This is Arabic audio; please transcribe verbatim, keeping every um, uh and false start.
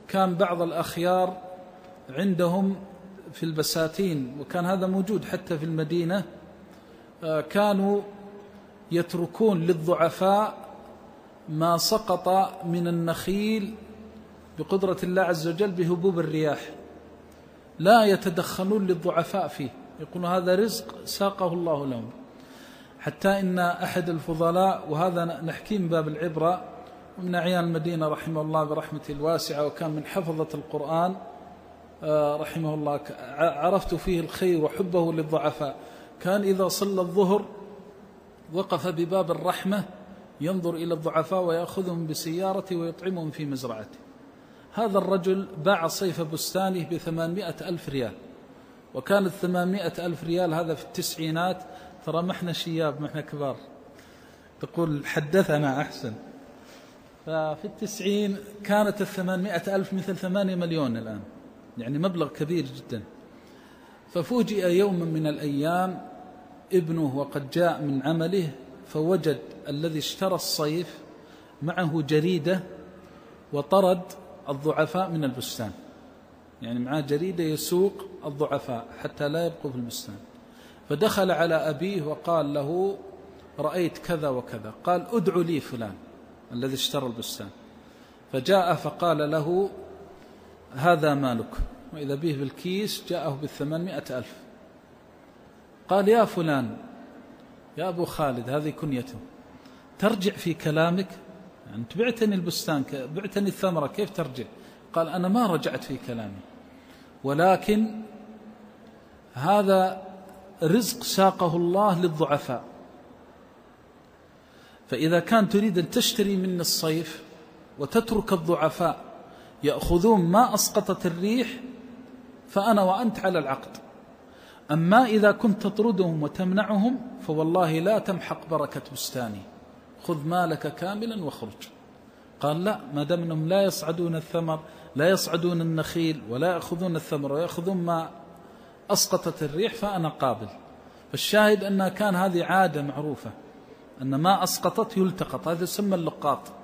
كان بعض الأخيار عندهم في البساتين، وكان هذا موجود حتى في المدينة، كانوا يتركون للضعفاء ما سقط من النخيل بقدرة الله عز وجل بهبوب الرياح، لا يتدخلون للضعفاء فيه، يقولون هذا رزق ساقه الله لهم. حتى إن أحد الفضلاء، وهذا نحكي من باب العبرة، ومن أعيان المدينة رحمه الله برحمته الواسعة، وكان من حفظة القرآن رحمه الله، عرفت فيه الخير وحبه للضعفاء. كان إذا صلى الظهر وقف بباب الرحمة ينظر إلى الضعفاء ويأخذهم بسيارته ويطعمهم في مزرعته. هذا الرجل باع صيف بستانه بثمانمائة ألف ريال، وكانت ثمانمائة ألف ريال هذا في التسعينات، ترى ما احنا شياب، ما احنا كبار، تقول حدثنا أحسن. ففي التسعين كانت الثمانمائة ألف مثل ثمانية مليون الآن، يعني مبلغ كبير جدا. ففوجئ يوما من الأيام ابنه وقد جاء من عمله، فوجد الذي اشترى الصيف معه جريدة وطرد الضعفاء من البستان، يعني معه جريدة يسوق الضعفاء حتى لا يبقوا في البستان. فدخل على أبيه وقال له رأيت كذا وكذا. قال ادعو لي فلان الذي اشترى البستان. فجاء فقال له هذا مالك، وإذا به بالكيس جاءه بالثمانمائة ألف. قال يا فلان، يا أبو خالد، هذه كنيته، ترجع في كلامك؟ يعني بعتني البستان، بعتني الثمرة، كيف ترجع؟ قال أنا ما رجعت في كلامي، ولكن هذا رزق ساقه الله للضعفاء، فإذا كان تريد أن تشتري مني الصيف وتترك الضعفاء يأخذون ما أسقطت الريح، فأنا وأنت على العقد. أما إذا كنت تطردهم وتمنعهم فوالله لا تمحق بركة بستاني، خذ مالك كاملا واخرج. قال لا، ما دام أنهم لا يصعدون الثمر، لا يصعدون النخيل ولا يأخذون الثمر ويأخذون ما أسقطت الريح، فأنا قابل. فالشاهد أنها كان هذه عادة معروفة، أن ما أسقطت يلتقط، هذا يسمى اللقاط.